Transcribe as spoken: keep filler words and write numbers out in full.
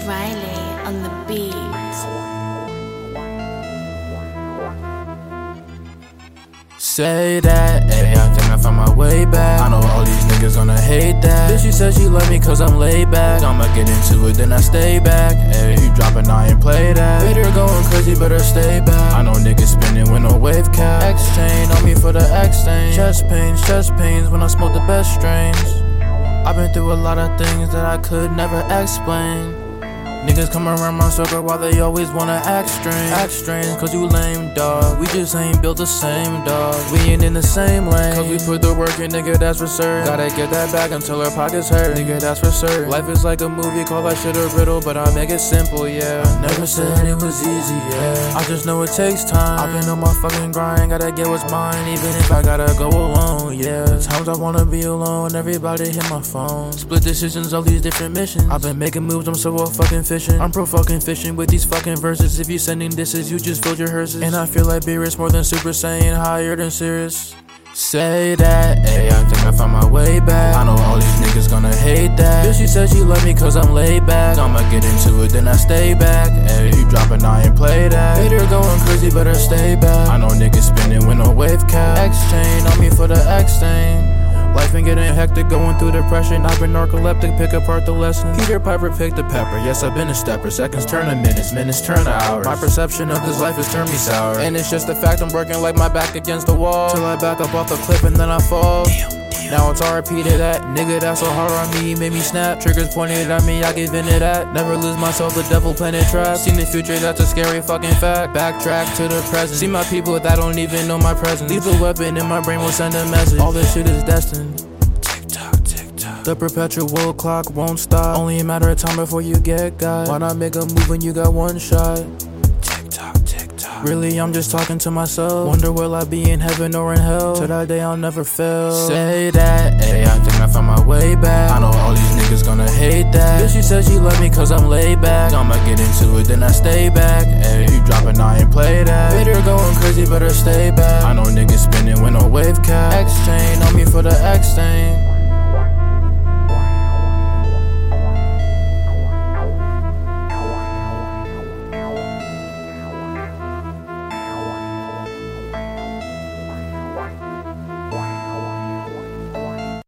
Riley on the beat. Say that, ayy, I think I found my way back. I know all these niggas gonna hate that. Bitch, she said she love me cause I'm laid back. I'ma get into it, then I stay back. Ayy, you dropping, I ain't play that. Hater going crazy, better stay back. I know niggas spinning with no wave cap. X-chain on me for the X-stain. Chest pains, chest pains when I smoke the best strains. I've been through a lot of things that I could never explain. Niggas come around my circle while they always wanna act strange. Act strange cause you lame, dog. We just ain't built the same, dog. We ain't in the same lane. Cause we put the work in, nigga, that's for certain. Gotta get that back until our pockets hurt, nigga, that's for certain. Life is like a movie, call that shit a riddle, but I make it simple, yeah. I never said it was easy, yeah. I just know it takes time. I've been on my fucking grind, gotta get what's mine, even if I gotta go alone, yeah. Times I wanna be alone, everybody hit my phone. Split decisions, all these different missions. I've been making moves, I'm so well fucking fishing. I'm pro fucking fishing with these fucking verses. If you sending disses, you just filled your hearses. And I feel like Beerus more than Super Saiyan, higher than Sirius. Say that, ayy, I think I found my way back. I know all these niggas gonna hate that. Bitch, she said she love me cause I'm laid back. I'ma get into it, then I stay back. Ayy, you dropping, I ain't play that. Hater going crazy, better stay back. I know niggas spinning with no wave cap. X-chain on me for the X-stain. Life been getting hectic, going through depression. I've been narcoleptic, pick apart the lesson. Peter Piper picked the pepper, yes I've been a stepper. Seconds turn to minutes, minutes turn to hours. My perception of this life has turned me sour. And it's just the fact I'm working like my back against the wall, till I back up off the cliff and then I fall. Now it's R I P to that nigga that's so hard on me, he made me snap. Triggers pointed at me, I give in to that. Never lose myself, the devil playing trap. Seen the future, that's a scary fucking fact. Backtrack to the present. See my people that don't even know my presence. Leave a weapon in my brain will send a message. All this shit is destined. Tick tock, tick tock. The perpetual clock won't stop. Only a matter of time before you get got. Why not make a move when you got one shot? Really, I'm just talking to myself. Wonder will I be in heaven or in hell? Till that day I'll never fail. Say that, ayy, I think I found my way back. I know all these niggas gonna hate that. Bitch, she said she love me cause I'm laid back. I'ma get into it, then I stay back. Ayy, you dropping, I ain't play that. Hater going crazy, better stay back. I know niggas spinning with no wave cap. X-chain on me for the X-stain.